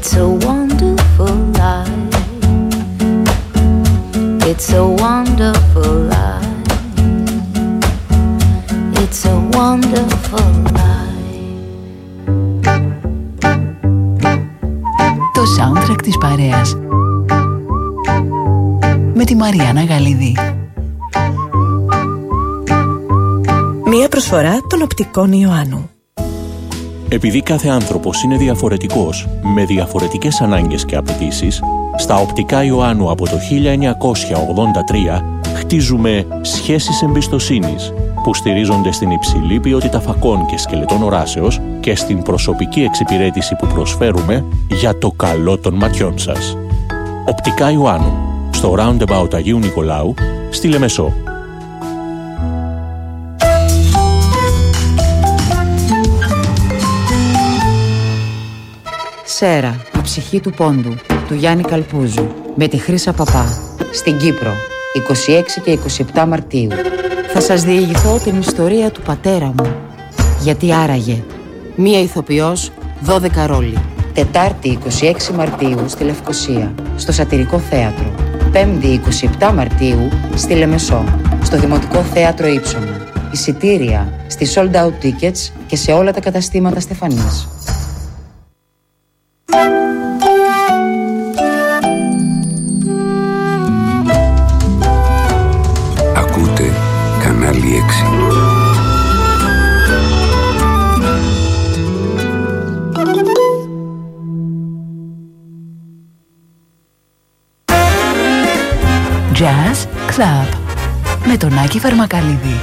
It's a wonderful life. It's a wonderful life. It's a wonderful life. Το soundtrack της παρέας με τη Μαριάννα Γαλίδη. Μία προσφορά των οπτικών Ιωάννου. Επειδή κάθε άνθρωπος είναι διαφορετικός, με διαφορετικές ανάγκες και απαιτήσεις, στα οπτικά Ιωάννου από το 1983 χτίζουμε σχέσεις εμπιστοσύνης που στηρίζονται στην υψηλή ποιότητα φακών και σκελετών οράσεως και στην προσωπική εξυπηρέτηση που προσφέρουμε για το καλό των ματιών σας. Οπτικά Ιωάννου, στο Roundabout Αγίου Νικολάου, στη Λεμεσό. Σέρα, η ψυχή του πόντου, του Γιάννη Καλπούζου, με τη Χρύσα Παπά, στην Κύπρο, 26 και 27 Μαρτίου. Θα σας διηγηθώ την ιστορία του πατέρα μου. Γιατί άραγε. Μία ηθοποιός, 12 ρόλοι. Τετάρτη 26 Μαρτίου στη Λευκοσία, στο Σατηρικό Θέατρο. Πέμπτη 27 Μαρτίου στη Λεμεσό, στο Δημοτικό Θέατρο Ήψωνα. Εισιτήρια στη Sold Out Tickets και σε όλα τα καταστήματα Στεφανής. Ακούτε κανάλι 6. Jazz Club με τον Άκη Φαρμακαλίδη.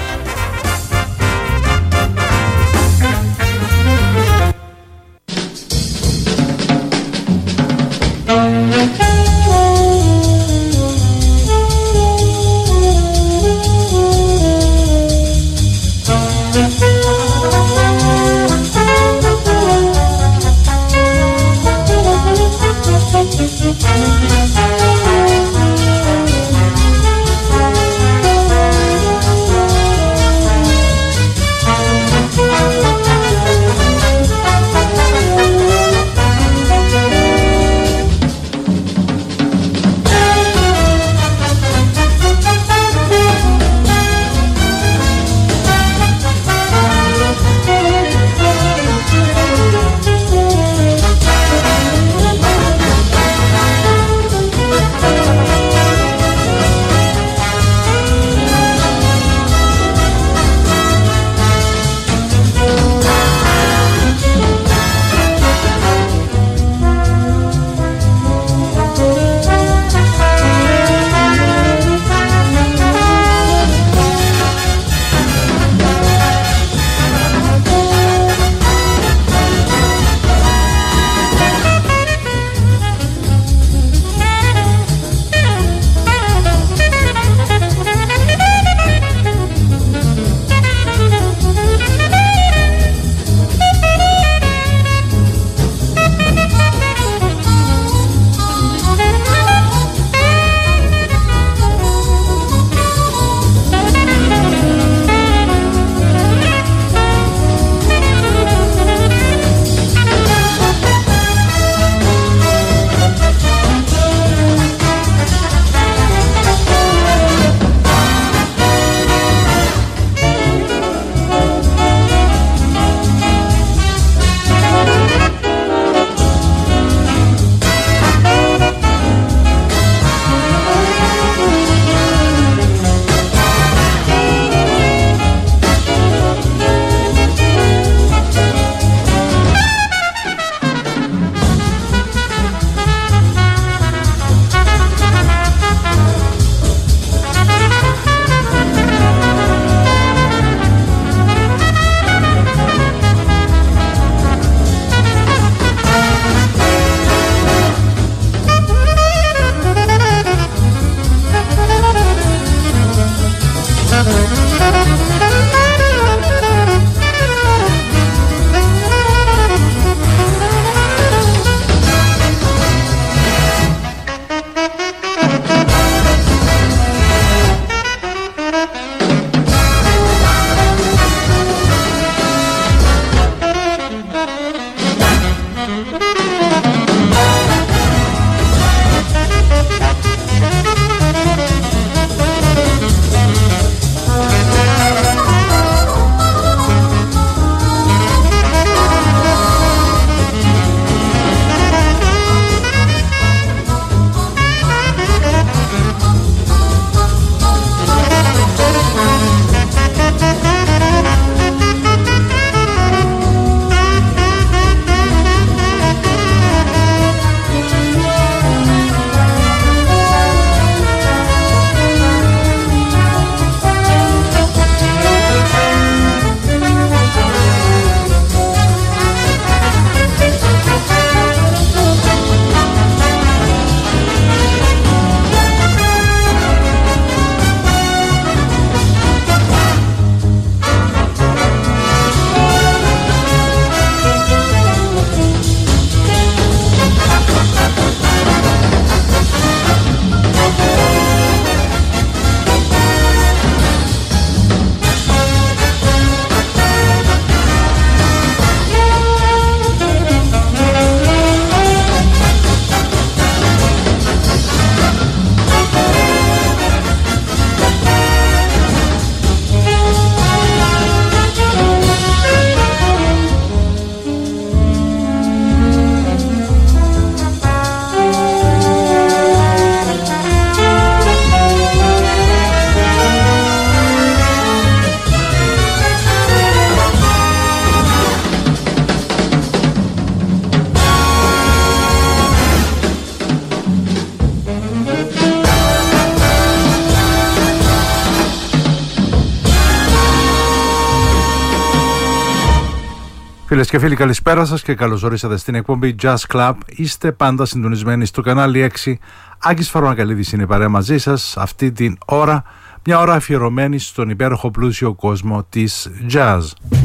Φίλες και φίλοι, καλησπέρα σας και καλώς ορίσατε στην εκπομπή Jazz Club. Είστε πάντα συντονισμένοι στο κανάλι 6. Άκης Φαρμακαλίδης είναι παρέα μαζί σας αυτή την ώρα. Μια ώρα αφιερωμένη στον υπέροχο πλούσιο κόσμο της jazz.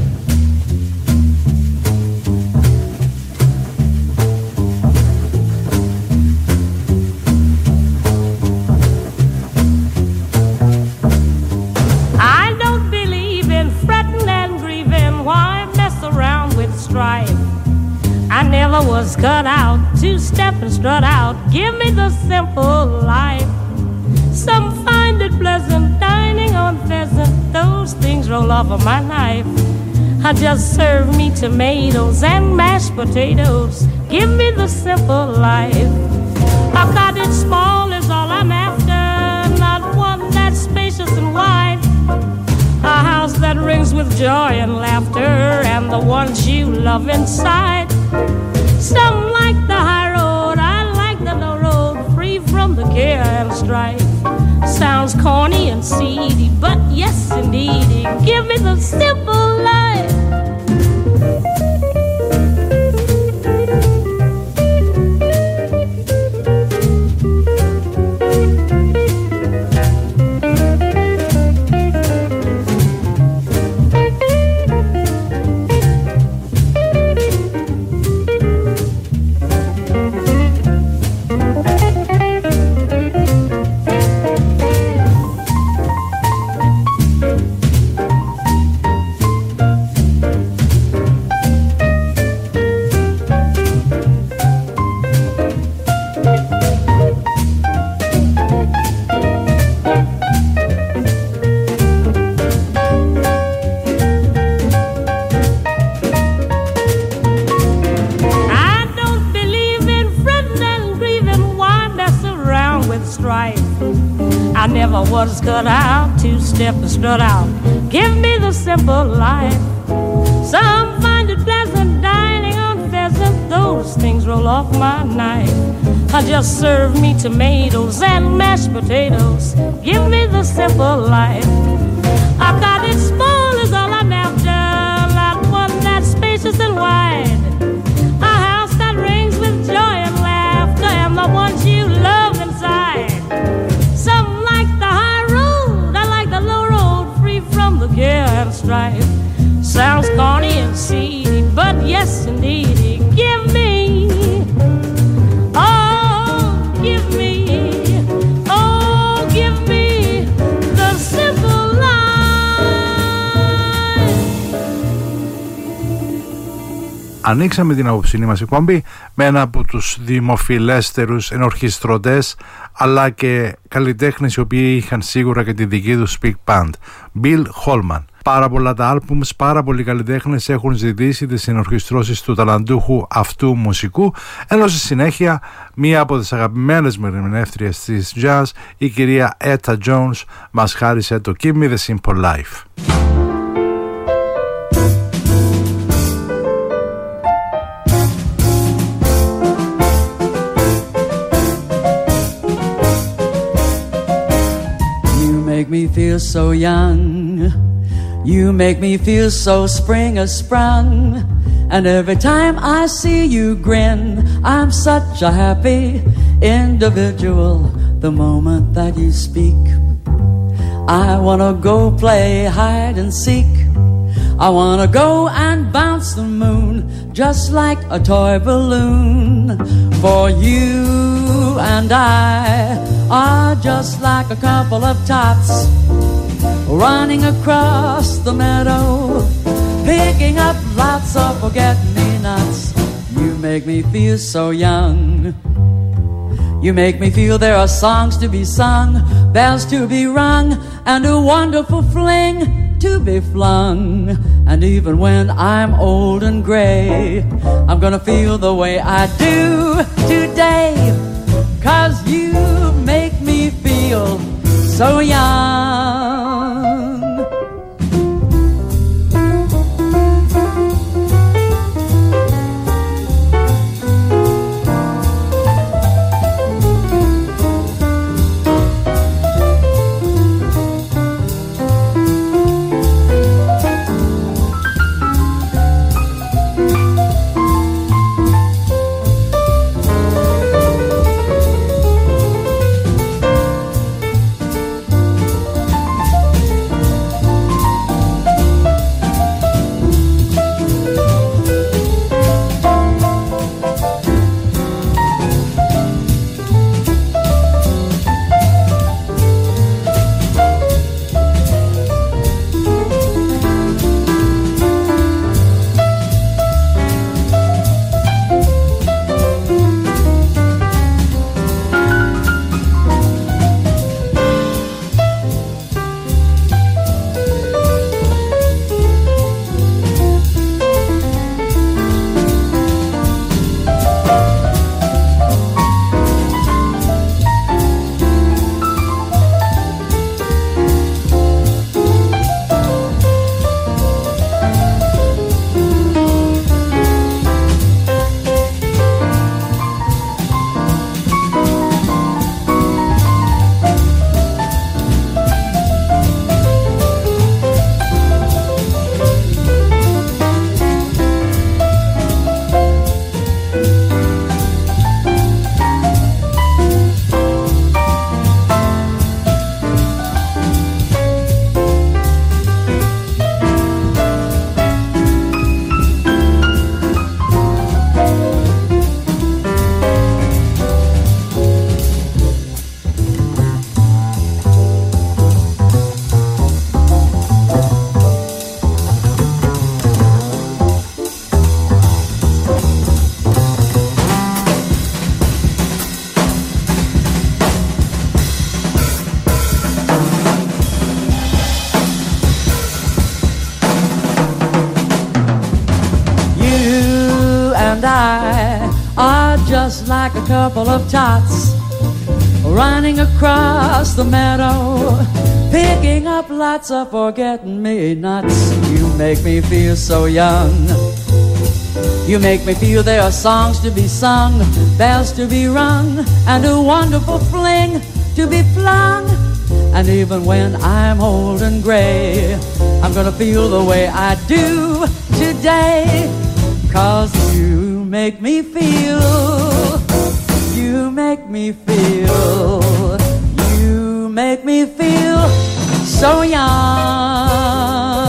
I never was cut out to step and strut out. Give me the simple life. Some find it pleasant dining on pheasant. Those things roll off of my knife. I just serve me tomatoes and mashed potatoes. Give me the simple life. A cottage small is all I'm after, not one that's spacious and wide. A house that rings with joy and laughter, and the ones you love inside. Some like the high road, I like the low road, free from the care and strife. Sounds corny and seedy, but yes indeedy, give me the simple life. Was cut out to step and strut out. Give me the simple life. Some find it pleasant dining on pheasant. Those things roll off my knife. I just serve me tomatoes and mashed potatoes. Give me the simple life. I got it small is all I'm after, not one that's spacious and wide. A house that rings with joy and laughter, and the ones you love inside. Some like the high road, I like the low road, free from the care and strife. Sounds corny and seedy, but yes indeedy, give me, oh give me, oh give me the simple life. Ανοίξαμε την απόψινή μας εκπομπή με ένα από τους δημοφιλέστερους ενορχιστρωτές αλλά και καλλιτέχνες οι οποίοι είχαν σίγουρα και τη δική τους big band, Bill Holman. Πάρα πολλά τα άλμπουμς, πάρα πολλοί καλλιτέχνες έχουν ζητήσει τις ενορχιστρώσεις του ταλαντούχου αυτού μουσικού, ενώ στη συνέχεια μία από τις αγαπημένες μου ερμηνεύτριες της jazz, η κυρία Etta Jones, μας χάρισε το Give Me The Simple Life. Make me feel so young. You make me feel so spring has sprung. And every time I see you grin, I'm such a happy individual. The moment that you speak, I wanna go play hide and seek. I wanna go and bounce the moon just like a toy balloon. For you and I are just like a couple of tots running across the meadow, picking up lots of forget-me-nots. You make me feel so young. You make me feel there are songs to be sung, bells to be rung, and a wonderful fling to be flung. And even when I'm old and gray, I'm gonna feel the way I do today, 'cause you make me feel so young. and I are just like a couple of tots running across the meadow, picking up lots of forget-me-nots. You make me feel so young. You make me feel there are songs to be sung, bells to be rung, and a wonderful fling to be flung. And even when I'm old and gray, I'm gonna feel the way I do today. 'Cause you make me feel, you make me feel, you make me feel so young.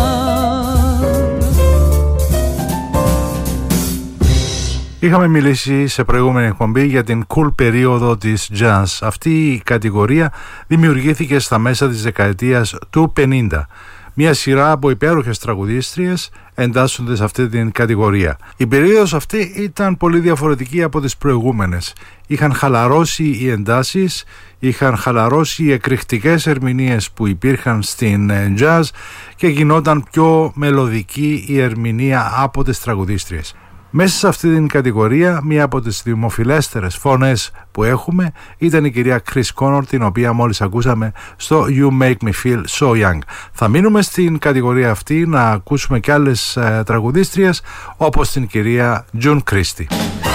Είχαμε μιλήσει σε προηγούμενη εκπομπή για την cool περίοδο της jazz. Αυτή η κατηγορία δημιουργήθηκε στα μέσα της δεκαετίας του 50. Μια σειρά από υπέροχες τραγουδίστριες εντάσσονται σε αυτή την κατηγορία. Η περίοδος αυτή ήταν πολύ διαφορετική από τις προηγούμενες. Είχαν χαλαρώσει οι εντάσεις, είχαν χαλαρώσει οι εκρηκτικές ερμηνείες που υπήρχαν στην jazz και γινόταν πιο μελωδική η ερμηνεία από τις τραγουδίστριες. Μέσα σε αυτή την κατηγορία, μία από τις δημοφιλέστερες φωνές που έχουμε ήταν η κυρία Chris Connor, την οποία μόλις ακούσαμε στο You Make Me Feel So Young. Θα μείνουμε στην κατηγορία αυτή να ακούσουμε και άλλες τραγουδίστριες, όπως την κυρία June Christy.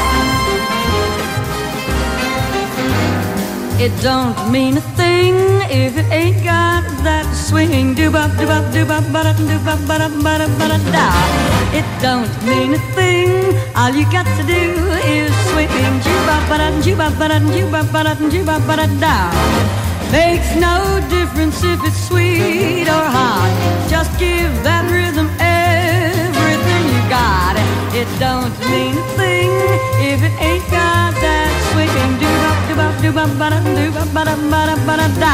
It don't mean a thing if it ain't got that swinging do-bop, do-bop, do-bop, ba-da, do-bop, ba-da, ba-da, ba-da, da. It don't mean a thing, all you got to do is swing do-bop, ba-da, do-bop, ba-da, do-bop, ba-da, do-bop, ba-da, da. Makes no difference if it's sweet or hot, just give that rhythm everything you got. It don't mean a thing if it ain't got that swinging do-bop, do-bop, do-bop, ba-da, do-bop, ba-da, ba-da, ba-da, da.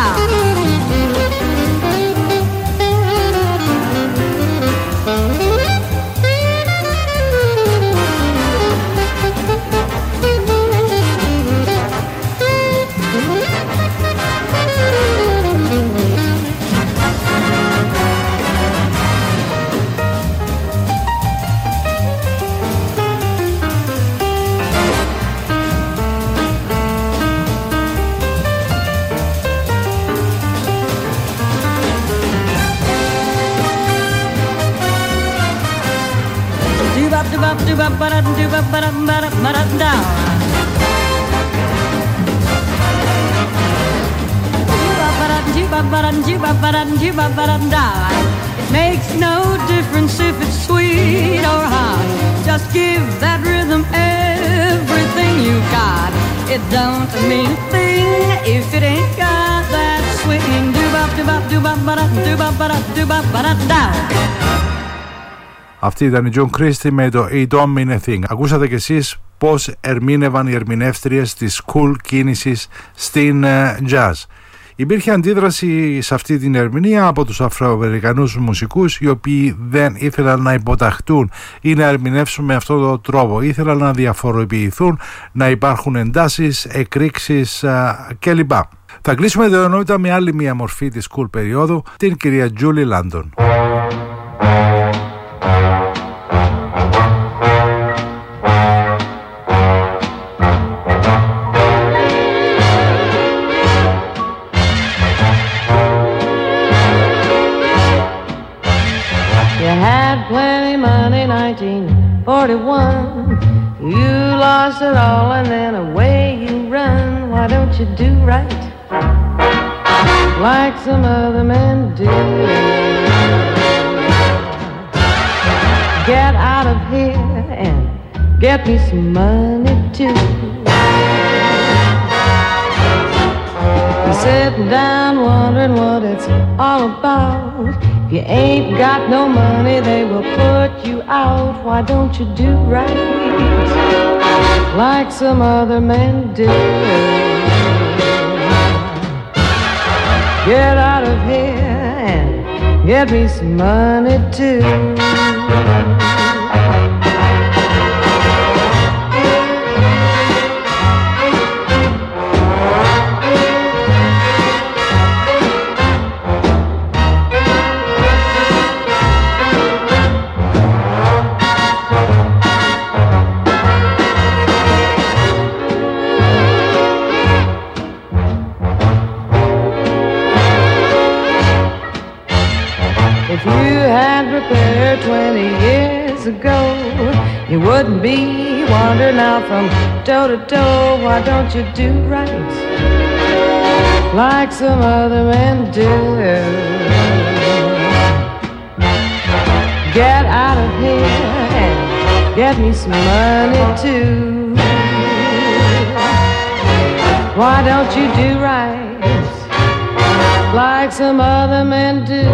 Do-bop, ba-da, do-bop, ba-da, ba-da, ba-da, da. Do-bop, ba-da, do-bop, ba-da, do-bop, ba-da, da. It makes no difference if it's sweet or hot, just give that rhythm everything you got. It don't mean a thing if it ain't got that swinging do-bop, do-bop, do-bop, ba-da, do-bop, ba-da, do-bop, ba-da, da. Αυτή ήταν η June Christy με το It Don't Mean a Thing. Ακούσατε κι εσείς πώς ερμήνευαν οι ερμηνεύτριες της cool κίνησης στην jazz. Υπήρχε αντίδραση σε αυτή την ερμηνεία από τους Αφροαμερικανούς μουσικούς, οι οποίοι δεν ήθελαν να υποταχτούν ή να ερμηνεύσουν με αυτόν τον τρόπο. Ήθελαν να διαφοροποιηθούν, να υπάρχουν εντάσεις, εκρήξεις κλπ. Θα κλείσουμε το εννοείται με άλλη μία μορφή της cool περίοδου, την κυρία Julie London. Plenty money, 1941. You lost it all and then away you run. Why don't you do right like some other men do? Get out of here and get me some money too. You're sitting down wondering what it's all about. If you ain't got no money, they will put you out. Why don't you do right like some other men do? Get out of here and get me some money too. you had prepared 20 years ago, you wouldn't be wandering out from door to door. Why don't you do right like some other men do? Get out of here and get me some money too. Why don't you do right like some other men do?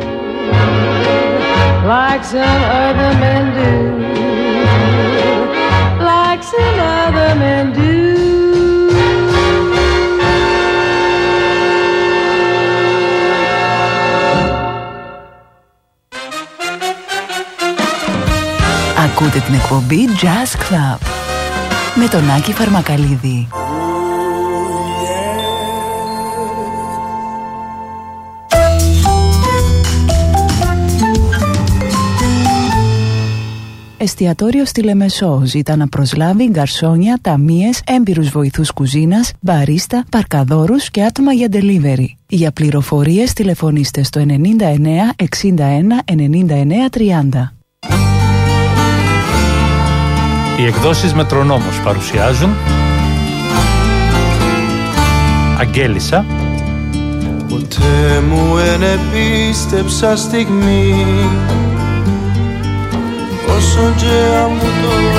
Like some other men do. Like some other men do. Ακούτε την εκπομπή Jazz Club με τον Άκη Φαρμακαλίδη. Εστιατόριο στη Λεμεσό ζητά να προσλάβει γκαρσόνια, ταμείες, έμπειρους βοηθούς κουζίνας, μπαρίστα, παρκαδόρους και άτομα για delivery. Για πληροφορίες τηλεφωνήστε στο 99 61 99 30. Οι εκδόσεις Μετρονόμος παρουσιάζουν Αγγέλισσα. Ποτέ μου εν επίστεψα στιγμή, όσον και αν μου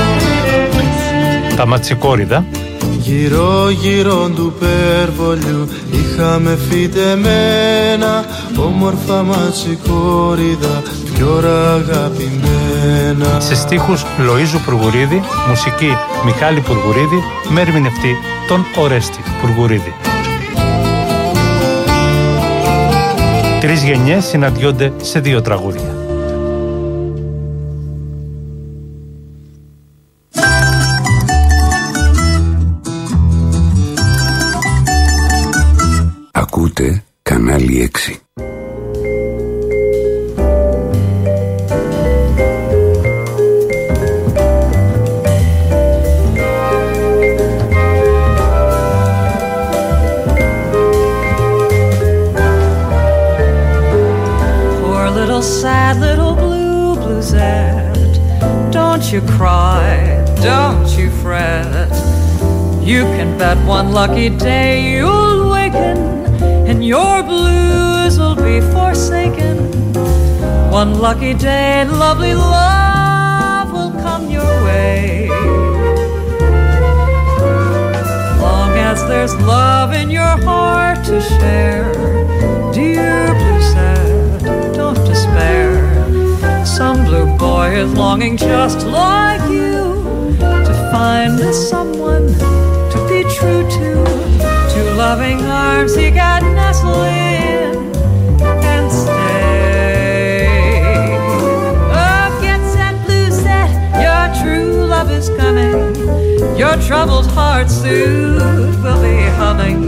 το Τα Ματσικόριδα. Γύρω γύρω του Περβολιού είχαμε φυτεμένα όμορφα ματσικόριδα, πιο ώρα αγαπημένα. Σε στίχους Λοΐζου Πουργουρίδη, μουσική Μιχάλη Πουργουρίδη, με ερμηνευτή τον Ορέστη Πουργουρίδη. Τρεις γενιές συναντιόνται σε δύο τραγούδια. Ακούτε κανάλι 6. Sad little blue bluesette, don't you cry, don't you fret. You can bet one lucky day you'll waken and your blues will be forsaken. One lucky day lovely love will come your way. Long as there's love in your heart to share, dear bluesette, don't despair. Some blue boy is longing just like you to find someone to be true to. Two loving arms he can nestle in and stay. Oh, get set, blue set, your true love is coming. Your troubled heart soon will be humming.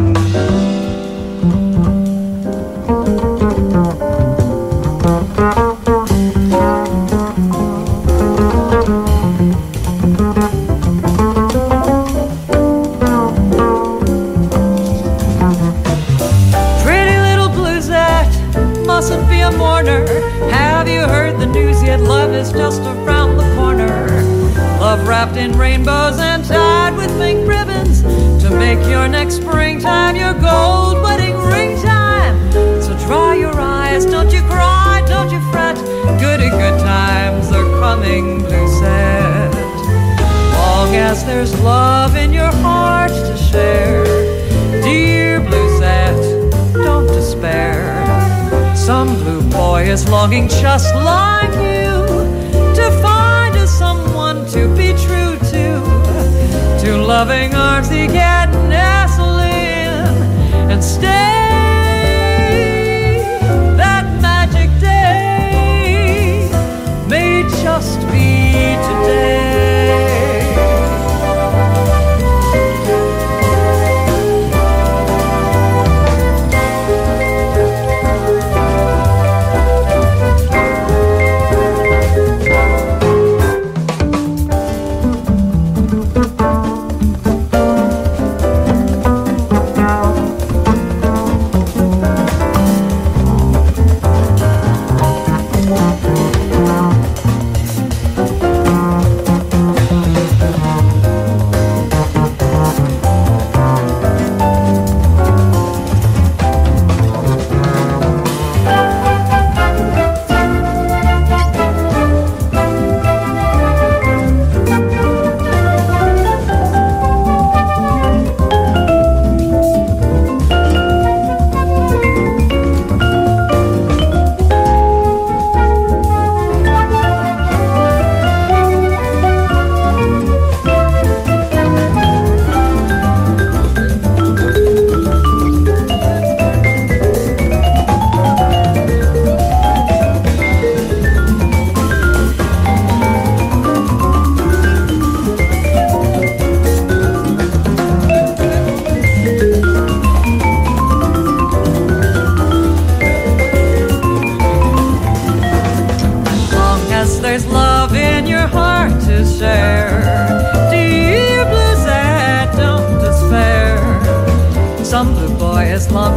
Have you heard the news yet? Love is just around the corner. Love wrapped in rainbows and tied with pink ribbons to make your next springtime your gold wedding ring time. So dry your eyes, don't you cry, don't you fret. Goody good times are coming, bluesette. Long as there's love in your heart to share, dear bluesette, don't despair. Some blue boy is longing just like you to find someone to be true to. Two loving arms he can nestle in and stay. That magic day may just be today.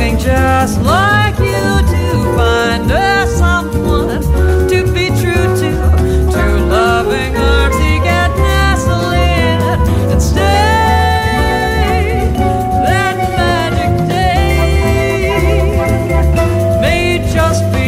longing just like you to find us someone to be true to loving arms he can nestle in and stay. That magic day may just be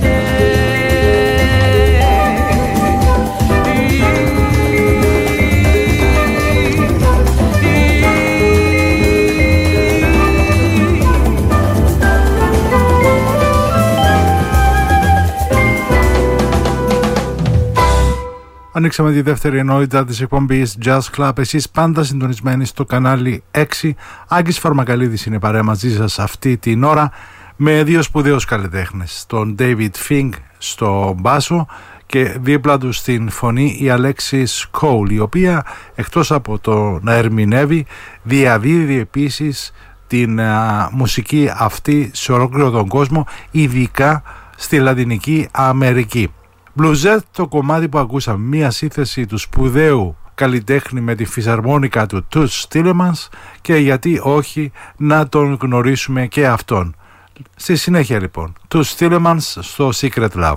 Ανοίξαμε τη δεύτερη ενότητα της εκπομπής Jazz Club. Εσείς πάντα συντονισμένοι στο κανάλι 6. Άγγις Φαρμακαλίδης είναι παρέα μαζί σας αυτή την ώρα με δύο σπουδαίους καλλιτέχνες. Τον David Fink στο μπάσο και δίπλα του στην φωνή η Alexis Cole, η οποία εκτός από το να ερμηνεύει διαδίδει επίσης την μουσική αυτή σε ολόκληρο τον κόσμο, ειδικά στη Λατινική Αμερική. Bluesette, το κομμάτι που ακούσαμε, μία σύνθεση του σπουδαίου καλλιτέχνη με τη φυσαρμόνικα του Toots Thielemans, και γιατί όχι να τον γνωρίσουμε και αυτόν. Στη συνέχεια λοιπόν, Toots Thielemans στο Secret Love.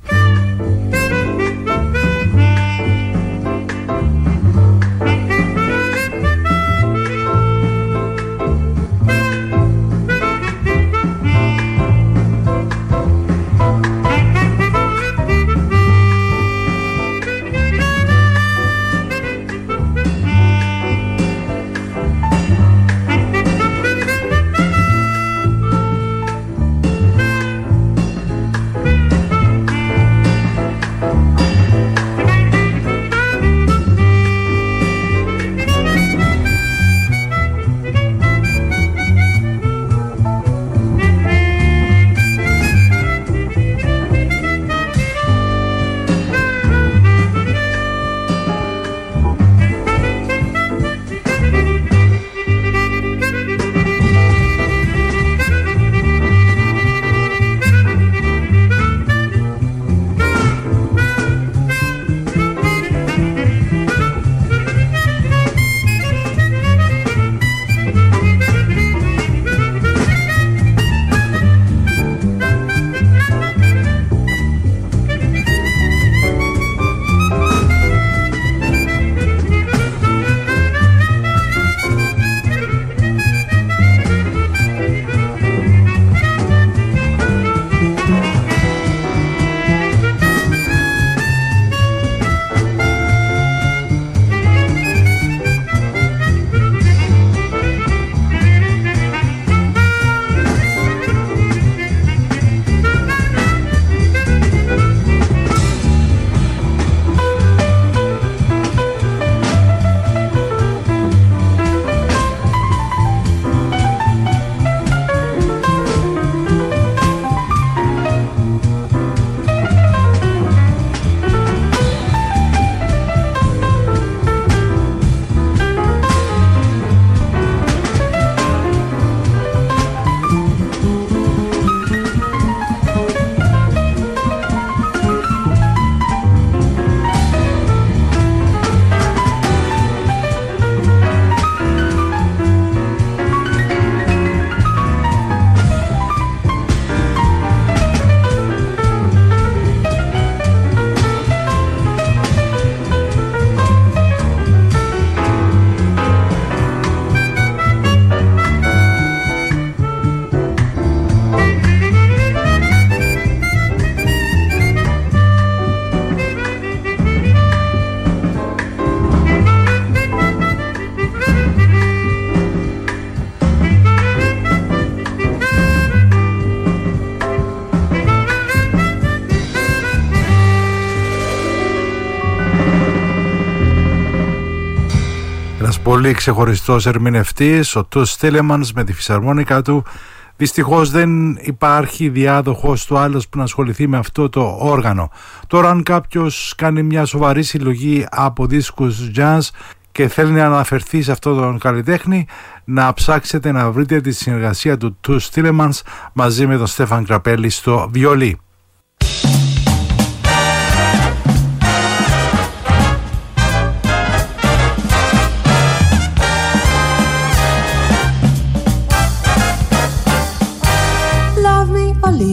Πολύ ξεχωριστός ερμηνευτής, ο Toots Thielemans με τη φυσαρμόνικα του. Δυστυχώς δεν υπάρχει διάδοχος του άλλος που να ασχοληθεί με αυτό το όργανο. Τώρα αν κάποιος κάνει μια σοβαρή συλλογή από δίσκους jazz και θέλει να αναφερθεί σε αυτόν τον καλλιτέχνη, να ψάξετε να βρείτε τη συνεργασία του Toots Thielemans μαζί με τον Στέφαν Κραπέλη στο βιολί.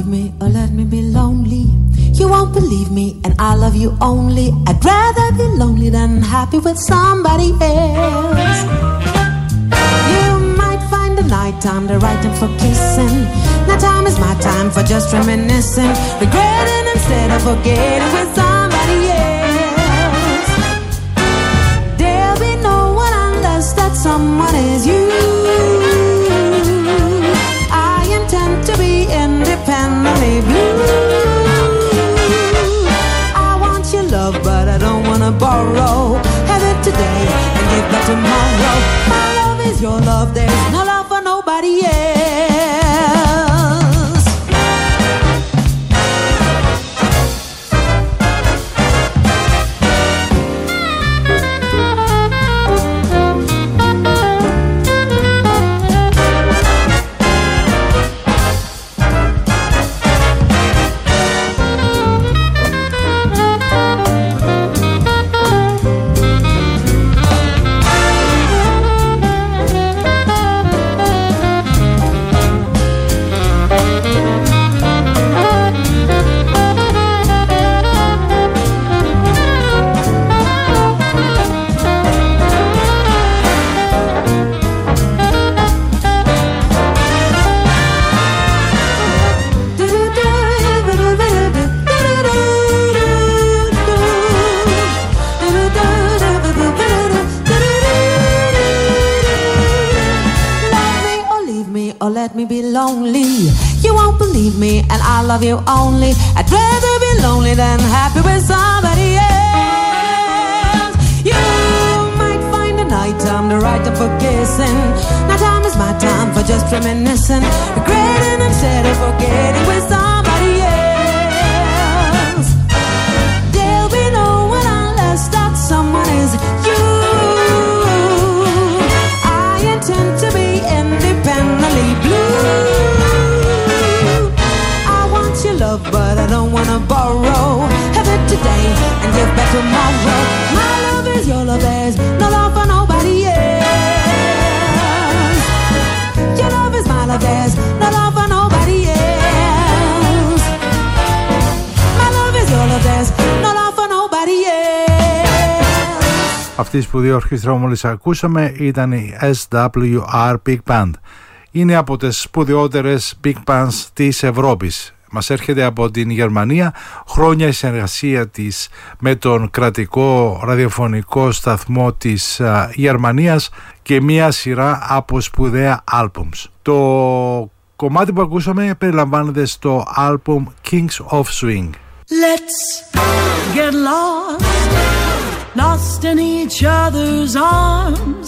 leave me or let me be lonely. You won't believe me and I love you only. I'd rather be lonely than happy with somebody else. You might find the night time the right time for kissing. Now time is my time for just reminiscing, regretting instead of forgetting with somebody else. There'll be no one unless that someone is you. I intend to be independently blue. I want your love, but I don't wanna borrow. Have it today and give back tomorrow. My love is your love, there's no love for nobody else. Love you only. I'd rather be lonely than happy with somebody else. You might find the night time the right time for kissing. Now time is my time for just reminiscing, regretting instead of forgetting with somebody else. There'll be no one unless that someone is you. I intend to be independently blue. Love, but I don't wanna borrow. Have it today and give back tomorrow. My love is your love, there's no love for nobody else. Your love is my love, there's no love for nobody else. My love is your love, there's no love for nobody else. Αυτή η σπουδαία ορχήστρα που μόλις ακούσαμε ήταν η SWR Big Band. Είναι από τις σπουδαιότερες Big Bands της Ευρώπης. Μας έρχεται από την Γερμανία, χρόνια η συνεργασία της με τον κρατικό ραδιοφωνικό σταθμό της Γερμανίας και μία σειρά από σπουδαία άλμπουμς. Το κομμάτι που ακούσαμε περιλαμβάνεται στο άλμπουμ Kings of Swing. Let's get lost, lost in each other's arms.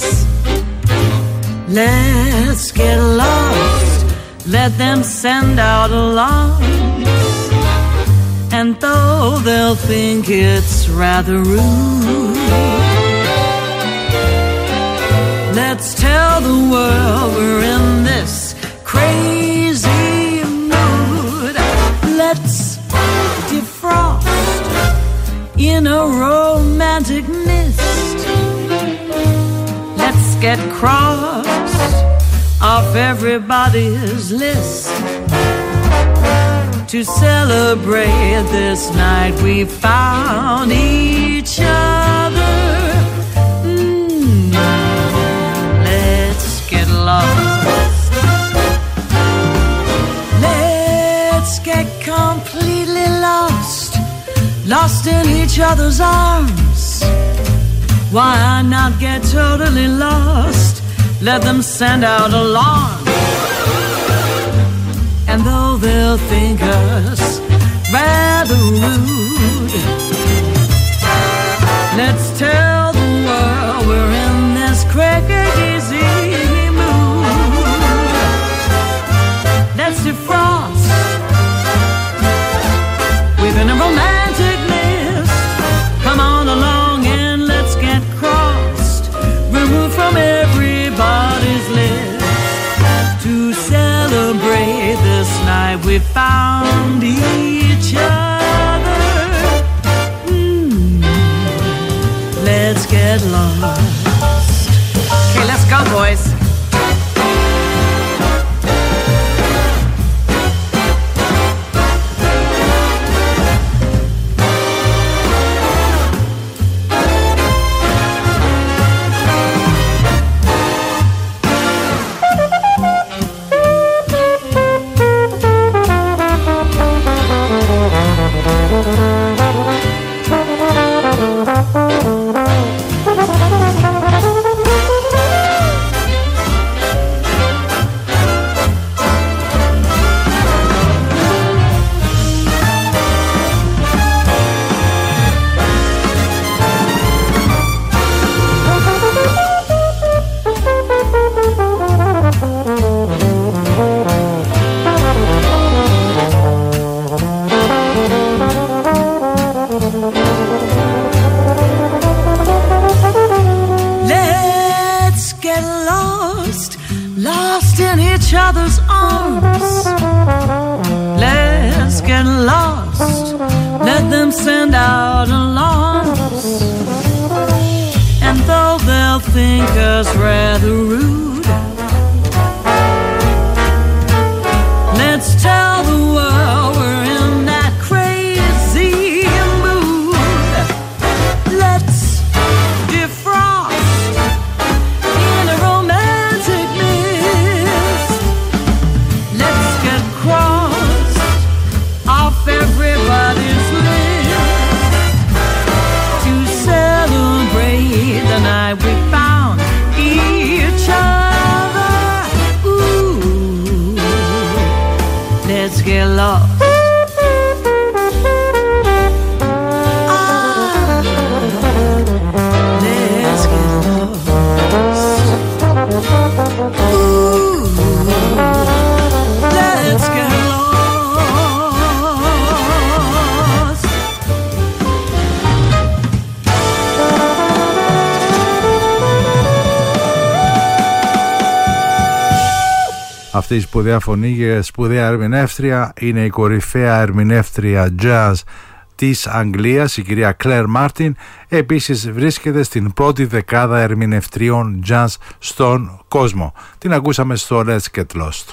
Let's get lost, let them send out alarms. And though they'll think it's rather rude, let's tell the world we're in this crazy mood. Let's defrost in a romantic mist. Let's get crossed off everybody's list. To celebrate this night we found each other. Let's get lost. Let's get completely lost, lost in each other's arms. Why not get totally lost? Let them send out alarms. And though they'll think us rather rude, let's tell the world we're in this crazy mood. Let's defrost within a romantic mist. Come on along and let's get crossed, removed from everybody's list. To celebrate this night we found each other. Let's get lost. Okay, let's go, boys. in each other's arms. Let's get lost. Let them send out alarms. And though they'll think us rather rude, let's tell the world we're in that crazy mood. Let's defrost in a romantic mist. Let's get crossed off everybody's list to celebrate the night we found each other. Ooh, let's get lost. Let's get lost. Ooh, let's get lost. Αυτή η σπουδαία φωνή και σπουδαία ερμηνεύτρια είναι η κορυφαία ερμηνεύτρια jazz της Αγγλίας, η κυρία Claire Martin. Επίσης βρίσκεται στην πρώτη δεκάδα ερμηνευτριών jazz στον κόσμο. Την ακούσαμε στο Let's Get Lost.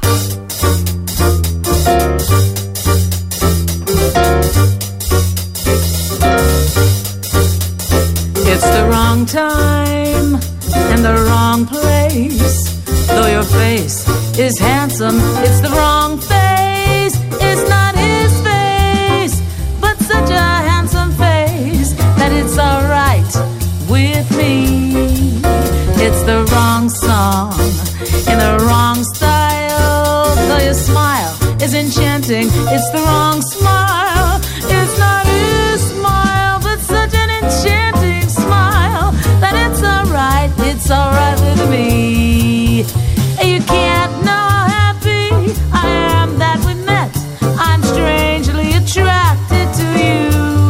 It's the wrong time and the wrong place. Though your face is handsome, it's the wrong face. It's not his face, but such a handsome face that it's alright with me. It's the wrong song in the wrong style. Though your smile is enchanting, it's the wrong smile. It's not his smile, but such an enchanting smile that it's alright with me. You can't know how happy I am that we met. I'm strangely attracted to you.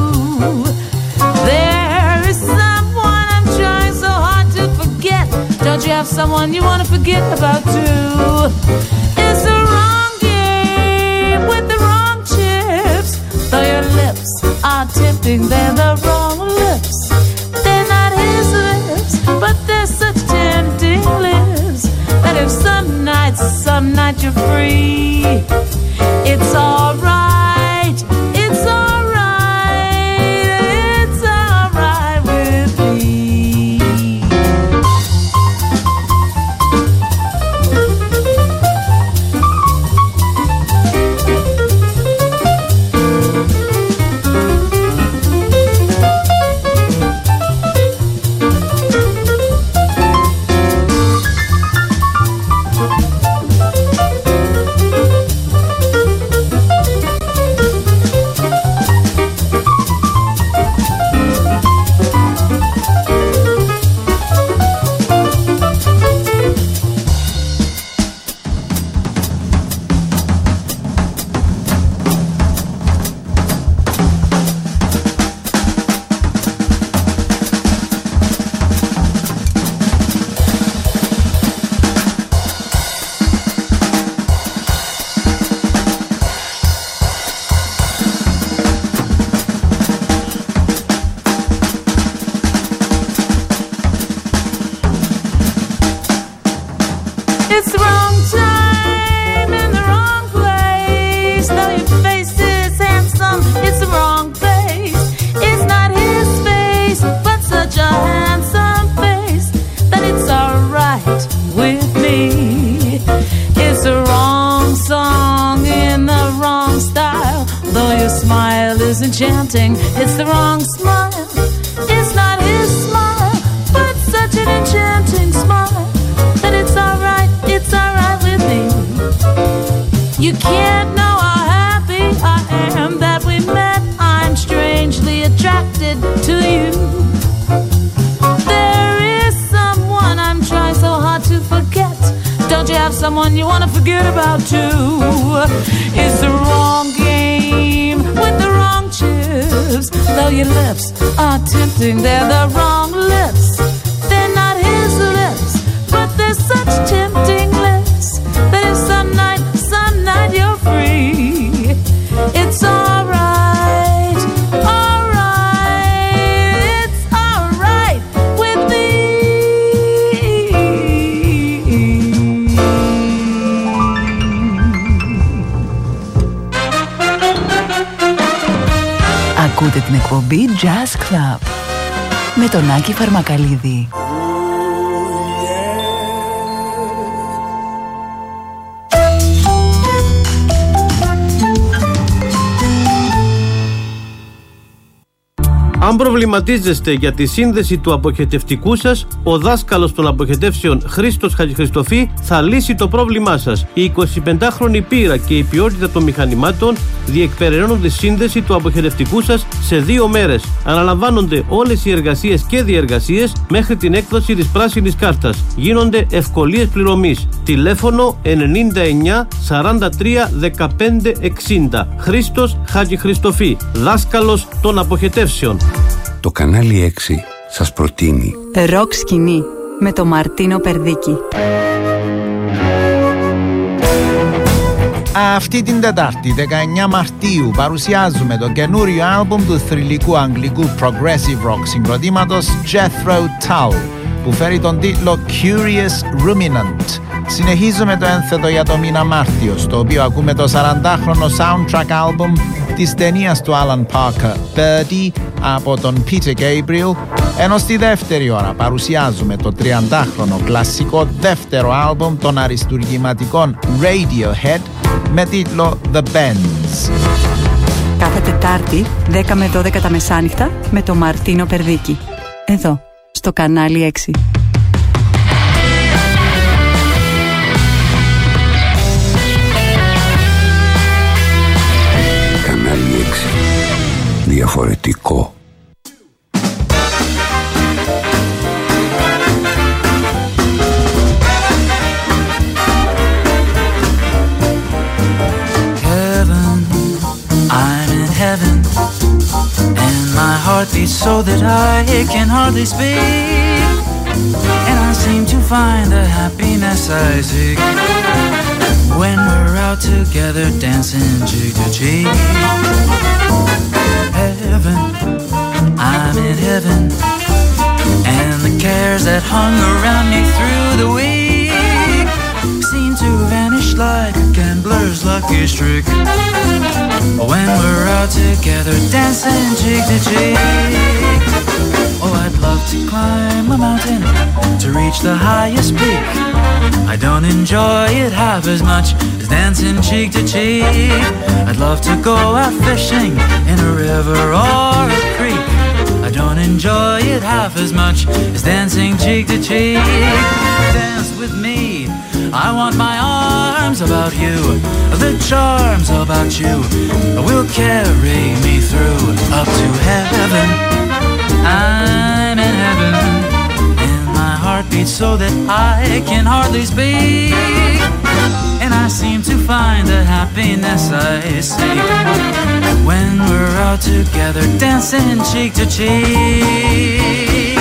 There is someone I'm trying so hard to forget. Don't you have someone you want to forget about too? It's the wrong game with the wrong chips. Though your lips are tempting, they're the wrong lips. They're not his lips, but they're such tempting lips that if some night you're free, it's alright, it's alright, it's alright with me. It's the wrong time in the wrong place. Though your face is handsome, it's the wrong face. It's not his face, but such a handsome face that it's alright with me. It's the wrong song in the wrong style. Though your smile is enchanting, it's the wrong smile. It's not his smile, but such an enchanting smile that it's alright with me. You can't know how happy I am that we met. I'm strangely attracted to you. There is someone I'm trying so hard to forget. Don't you have someone you want to forget about too? It's the wrong game with the wrong chips. Though your lips are tempting, they're the wrong lips. They're not his lips, but they're such tempting lips that εκπομπή Jazz Club με τον Άκη Φαρμακαλίδη. Αν προβληματίζεστε για τη σύνδεση του αποχετευτικού σας, ο δάσκαλος των αποχετεύσεων Χρήστος Χατζηχριστοφή θα λύσει το πρόβλημά σας. Η 25χρονη πείρα και η ποιότητα των μηχανημάτων διεκπεραιώνουν τη σύνδεση του αποχετευτικού σας σε 2 μέρες. Αναλαμβάνονται όλες οι εργασίες και διεργασίες μέχρι την έκδοση της πράσινης κάρτας. Γίνονται ευκολίες πληρωμής. Τηλέφωνο 99 43 15 60. Χρήστος Χατζηχριστοφή, δάσκαλος των αποχετεύσεων. Το κανάλι 6 σας προτείνει Ροκ σκηνή με το Μαρτίνο Περδίκη. Αυτή την Τετάρτη, 19 Μαρτίου, παρουσιάζουμε το καινούριο άλμπουμ του θρυλικού αγγλικού progressive rock συγκροτήματος Jethro Tull, που φέρει τον τίτλο Curious Ruminant. Συνεχίζουμε το ένθετο για το μήνα Μάρτιο, στο οποίο ακούμε το 40χρονο soundtrack album της ταινίας του Alan Parker, Birdie, από τον Peter Gabriel, ενώ στη δεύτερη ώρα παρουσιάζουμε το 30χρονο κλασικό δεύτερο άλμπομ των αριστουργηματικών Radiohead με τίτλο The Bends. Κάθε Τετάρτη, 10 με 12 τα μεσάνυχτα, με το Μαρτίνο Περδίκη. Εδώ, στο κανάλι 6. Κανάλι 6. Διαφορετικό. Heart beats so that I can hardly speak, and I seem to find the happiness I seek when we're out together dancing cheek to cheek. Heaven, I'm in heaven, and the cares that hung around me through the week seem to vanish like a gambler's lucky streak when we're out together dancing cheek to cheek. Oh, I'd love to climb a mountain to reach the highest peak. I don't enjoy it half as much as dancing cheek to cheek. I'd love to go out fishing in a river or a creek. I don't enjoy it half as much as dancing cheek to cheek. Dance with me, I want my arms about you. The charms about you will carry me through up to heaven. I'm in heaven, and my heart beats so that I can hardly speak, and I seem to find the happiness I seek when we're out together dancing cheek to cheek.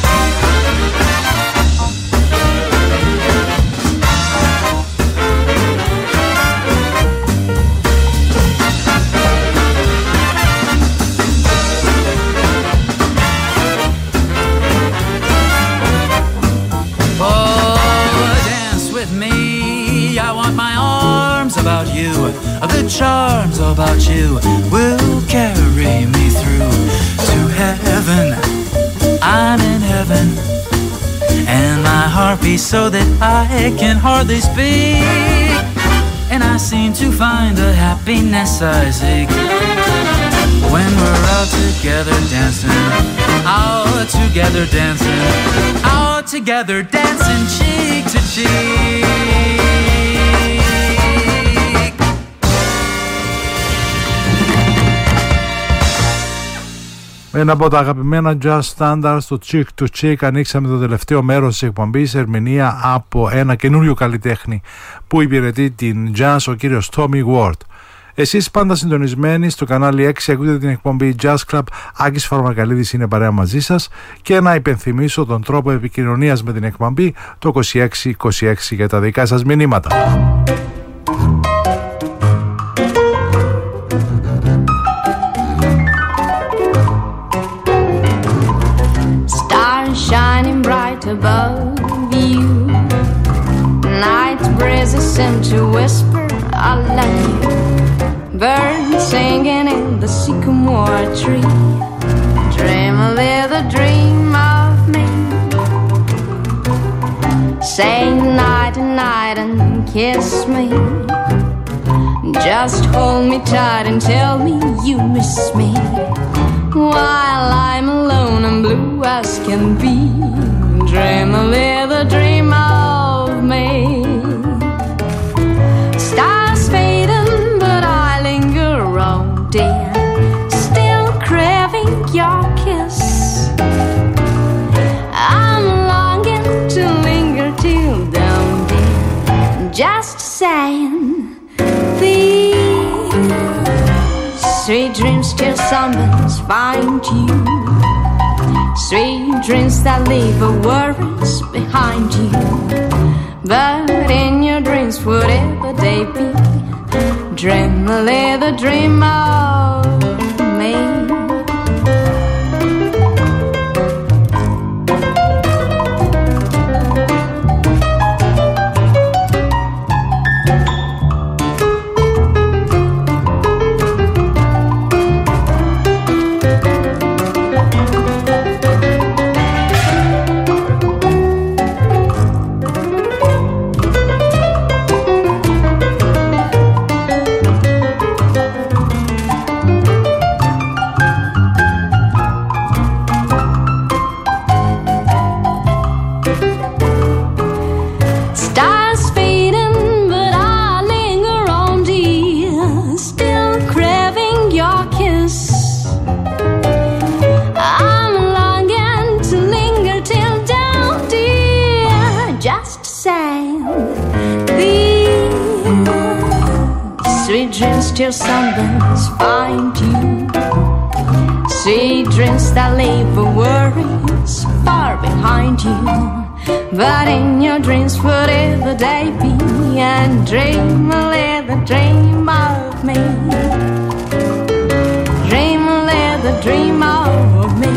About you, the charms about you will carry me through to heaven. I'm in heaven, and my heart beats so that I can hardly speak, and I seem to find the happiness I seek when we're out together dancing, out together dancing, out together dancing cheek to cheek. Ένα από τα αγαπημένα jazz standards, το Cheek to Cheek. Ανοίξαμε το τελευταίο μέρος της εκπομπής, ερμηνεία από ένα καινούριο καλλιτέχνη που υπηρετεί την jazz, ο κύριος Tommy Ward. Εσείς πάντα συντονισμένοι στο κανάλι 6, ακούτε την εκπομπή Jazz Club. Άκης Φαρμακαλίδης είναι παρέα μαζί σας, και να υπενθυμίσω τον τρόπο επικοινωνίας με την εκπομπή, το 2626 για τα δικά σας μηνύματα. Shining bright above you, night breezes seem to whisper I love you. Birds singing in the sycamore tree, dream a little dream of me. Say night and night and kiss me. Just hold me tight and tell me you miss me. While I'm alone and blue as can be, dream a little dream of me. Stars fading, but I linger on, dear, still craving your kiss. I'm longing to linger till down, dear, just saying these sweet dreams till someone's find you. Sweet dreams that leave a worries behind you. But in your dreams, whatever they be, dream a little dream of me. Till something's find you. Sweet dreams that leave the worries far behind you. But in your dreams, whatever they be, and dream a little dream of me. Dream a little dream of me.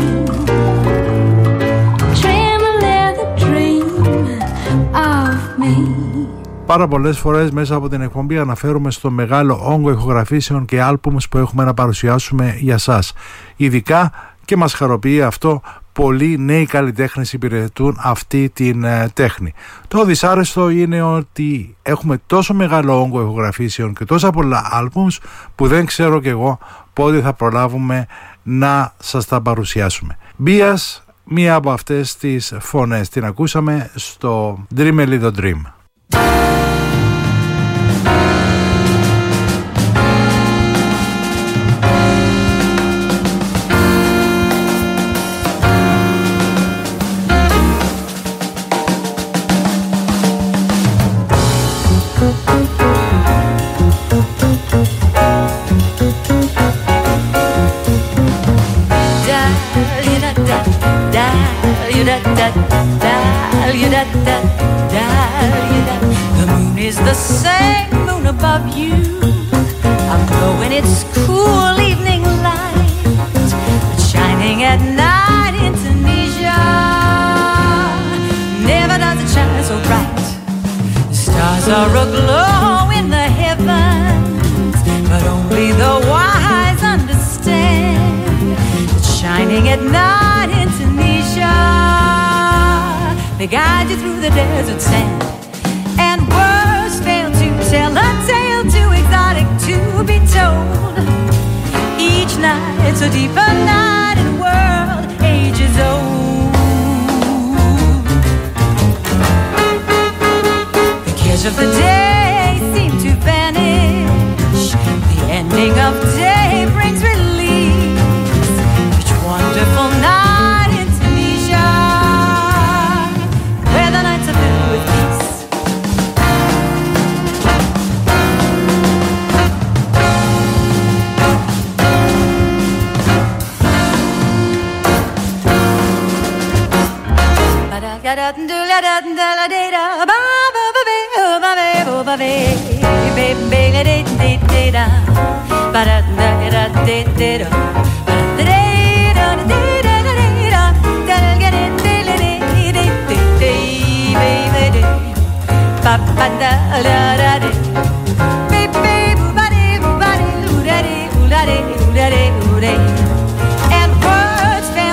Dream a little dream of me. Πάρα πολλές φορές μέσα από την εκπομπή αναφέρουμε στο μεγάλο όγκο ηχογραφήσεων και άλμπουμς που έχουμε να παρουσιάσουμε για σας. Ειδικά, και μας χαροποιεί αυτό, πολλοί νέοι καλλιτέχνες υπηρετούν αυτή την τέχνη. Το δυσάρεστο είναι ότι έχουμε τόσο μεγάλο όγκο ηχογραφήσεων και τόσα πολλά άλμπουμς που δεν ξέρω κι εγώ πότε θα προλάβουμε να σας τα παρουσιάσουμε. Μπίας, μία από αυτές τις φωνές, την ακούσαμε στο Dream a Little Dream. The moon is the same moon above you. I'm glowing its cool evening light, but shining at night in Tunisia. Never does it shine so bright. The stars are aglow in the heavens, but only the wise understand that shining at night in Tunisia, they guide you through the desert sand. And words fail to tell a tale too exotic to be told. Each night's a deeper night and world ages old. The cares of the day seem to vanish. The ending of day brings release. Each wonderful night in Tunisia, where the nights are filled with peace. And words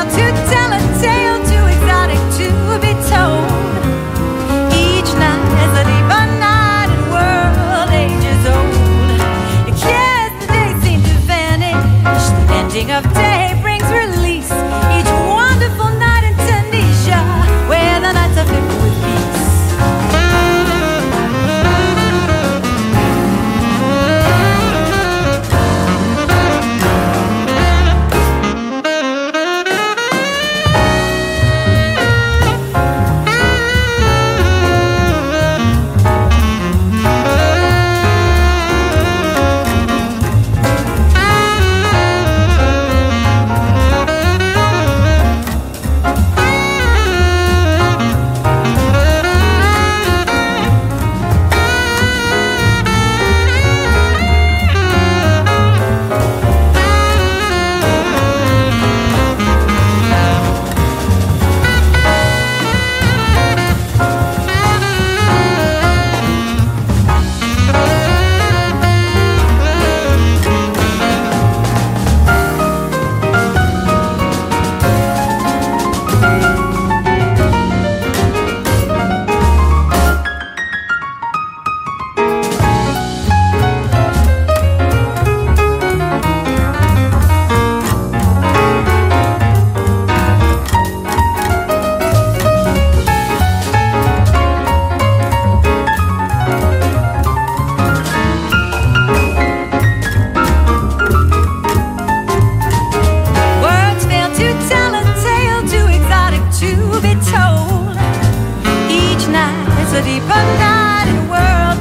a deeper night in the world.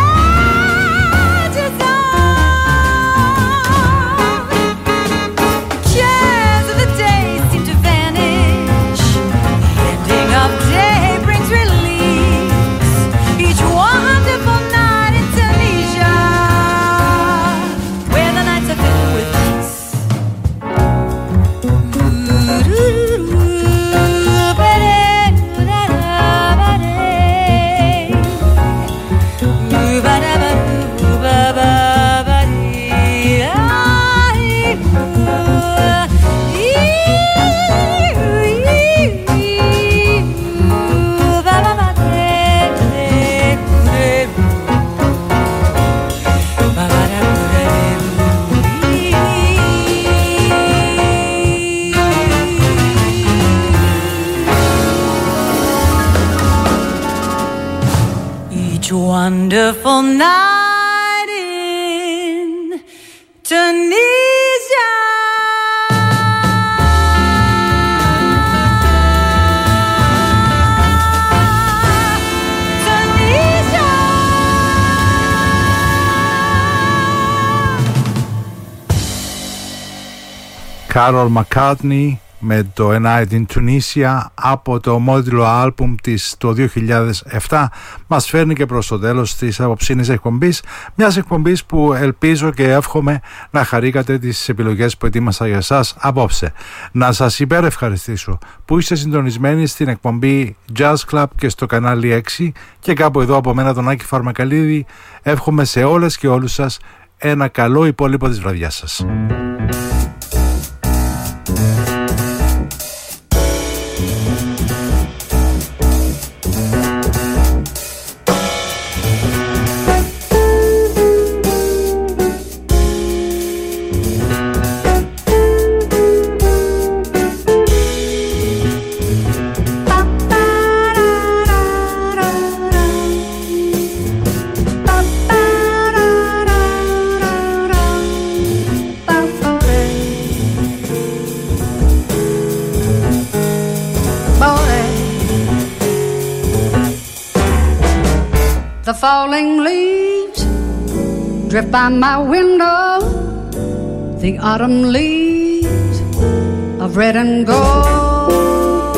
Edges on. The cares of the day seem to vanish. The ending of day brings release. Each wonderful night in Tunisia, where the nights are filled with peace. Wonderful night in Tunisia. Tunisia. Carol McCartney με το A Night in Tunisia από το ομότιτλο άλμπουμ της το 2007 μας φέρνει και προς το τέλος της απόψινής εκπομπής, μιας εκπομπής που ελπίζω και εύχομαι να χαρήκατε τις επιλογές που ετοίμασα για εσάς απόψε. Να σας υπερευχαριστήσω που είστε συντονισμένοι στην εκπομπή Jazz Club και στο κανάλι 6, και κάπου εδώ από μένα τον Άκη Φαρμακαλίδη εύχομαι σε όλες και όλους σας ένα καλό υπόλοιπο της βραδιάς σας. The falling leaves drift by my window, the autumn leaves of red and gold.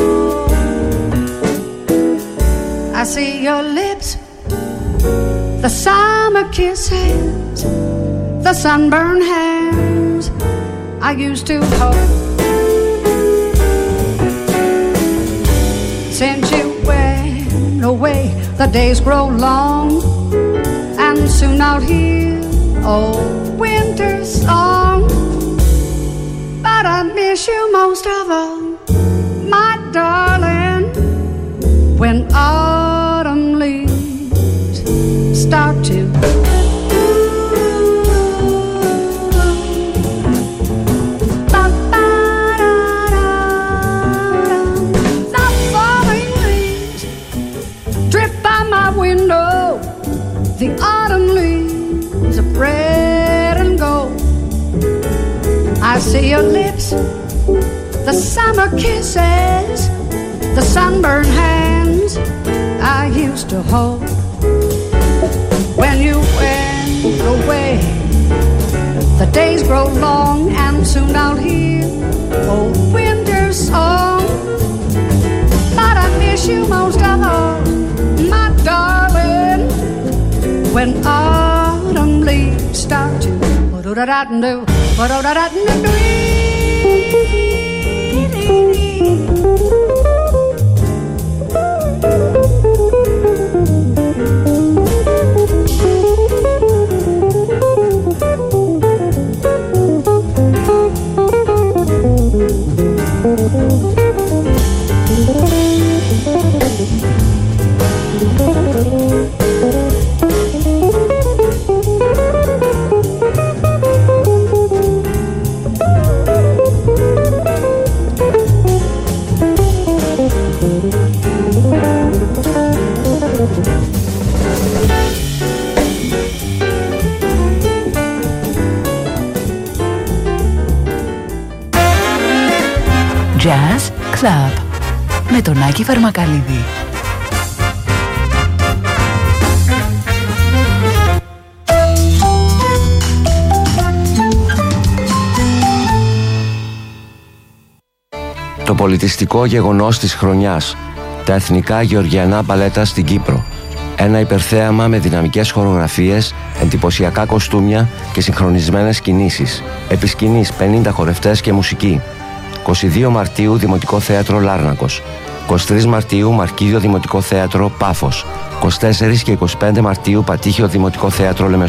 I see your lips, the summer kisses, the sunburned hands I used to hold. Since you went away, the days grow long, and soon I'll hear old winter's song. But I miss you most of all, my darling, when autumn leaves start to the autumn leaves of red and gold. I see your lips, the summer kisses, the sunburned hands I used to hold. When you went away, the days grow long, and soon I'll hear old winter's song. But I miss you most of all, my darling, when autumn leaves start to what-do-da-da-do, what-do-da-da-do. Jazz Club με τον Άκη Φαρμακαλίδη. πολιτιστικό γεγονός της χρονιάς. Τα εθνικά γεωργιανά μπαλέτα στην Κύπρο. Ένα υπερθέαμα με δυναμικές χορογραφίες, εντυπωσιακά κοστούμια και συγχρονισμένες κινήσεις. Επί σκηνής 50 χορευτές και μουσική. 22 Μαρτίου Δημοτικό Θέατρο Λάρνακος. 23 Μαρτίου Μαρκίδιο Δημοτικό Θέατρο Πάφος. 24 και 25 Μαρτίου Πατήχιο Δημοτικό Θέατρο Λεμεσό.